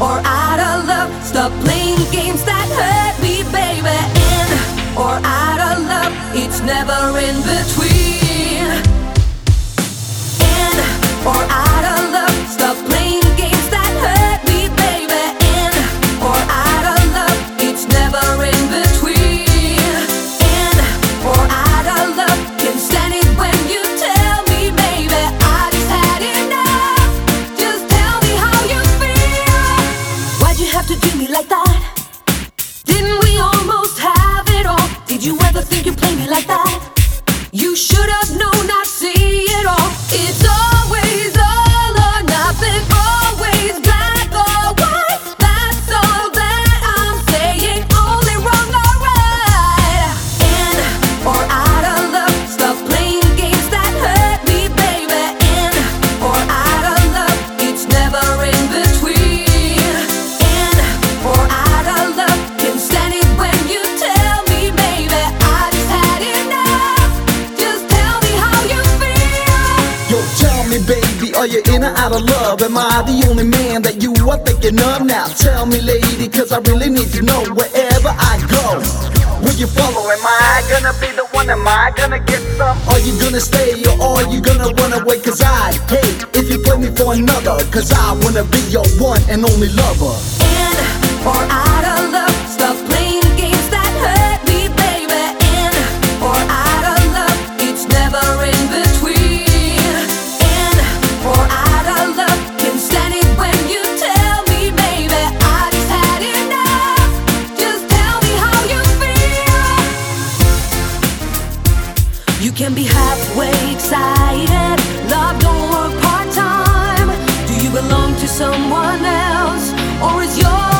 or out of love. Stop playing games that hurt me, baby. In or out of love, it's never in between. In or out of love, stop playing games that hurt me, baby. In or out of love, it's never in between. In or out of love, can't stand it when you tell me, baby, I just had enough. Just tell me how you feel. Why'd you have to do me like that? Didn't we almost have it all? Did you ever think you'd play me like that? You should have known I'd see it all. It's always all or nothing, always black or white. That's all that I'm saying, only wrong or right. In or out of love, stop playing games that hurt me, baby. In or out of love, it's never in between. In or out of love, can't stand it when you tell me, baby, I just had enough. Just tell me how you feel. Yo, tell me, baby, are you in or out of love? Am I the only man that you are thinking of now? Tell me, lady, cause I really need to know. Wherever I go, will you follow? Am I gonna be the one? Am I gonna get some? Are you gonna stay or are you gonna run away? Cause I hate if you play me for another, cause I wanna be your one and only lover. In or out of love, stop playing games that hurt me, baby. In or out of love, it's never in between. In or out of love, can't stand it when you tell me, baby, I just had enough. Just tell me how you feel. You can be halfway excited, love don't work part-time. Do you belong to someone else, or is your